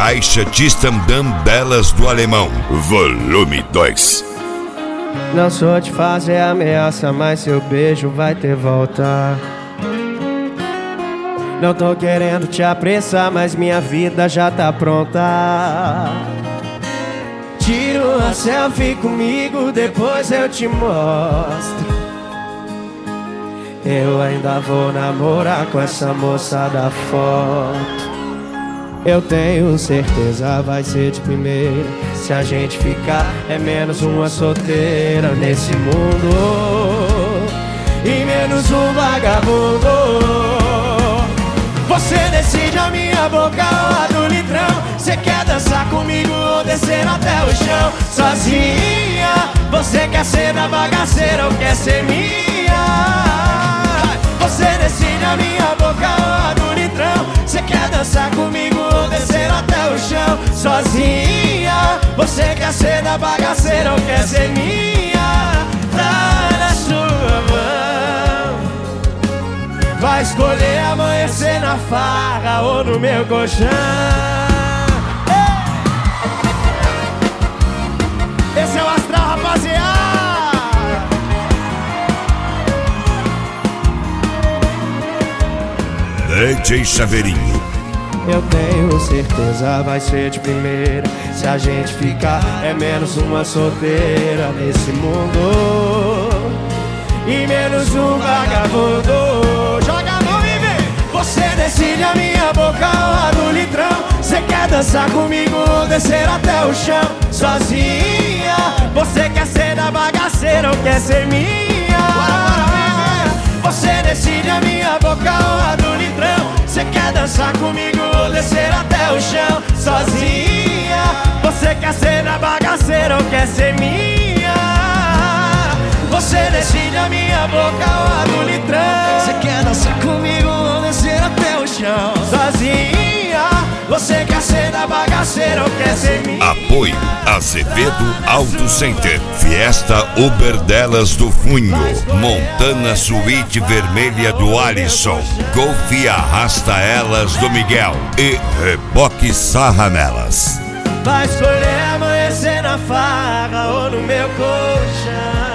Caixa Tistandam Belas do Alemão, volume 2. Não sou de fazer ameaça, mas seu beijo vai ter volta. Não tô querendo te apressar, mas minha vida já tá pronta. Tira uma selfie comigo, depois eu te mostro. Eu ainda vou namorar com essa moça da foto. Eu tenho certeza vai ser de primeira. Se a gente ficar é menos uma solteira nesse mundo e menos um vagabundo. Você decide a minha boca ou a do litrão. Você quer dançar comigo ou descer até o chão sozinha? Você quer ser da bagaceira ou quer ser minha? Você decide a minha boca ou a do litrão. Você quer dançar comigo ou descer até o chão sozinha? Você quer ser da bagaceira ou quer ser minha? Tá na sua mão. Vai escolher amanhecer na farra ou no meu colchão. Esse é o astral, rapaziada. DJ Chaveirinho. Eu tenho certeza vai ser de primeira. Se a gente ficar é menos uma solteira nesse mundo e menos um vagabundo. Joga a mão e vem. Você decide a minha boca ou a do litrão. Você quer dançar comigo ou descer até o chão sozinha? Você quer ser da bagaceira ou quer ser minha? Você decide a minha boca ou a do litrão. Você quer dançar comigo ou descer até o chão sozinha? Você quer ser da bagaceira ou quer ser minha? Você decide a minha boca ou a do litrão. Você quer dançar comigo ou descer até o chão sozinha? Você quer ser da bagaceira ou quer ser minha? Apoio Azevedo Auto Center, Fiesta Uber Delas do Funho, Montana Suíte Vermelha do Alisson, Golf Arrasta Elas do Miguel e Reboque Sarra Nelas. Vai escolher amanhecer na farra ou no meu colchão.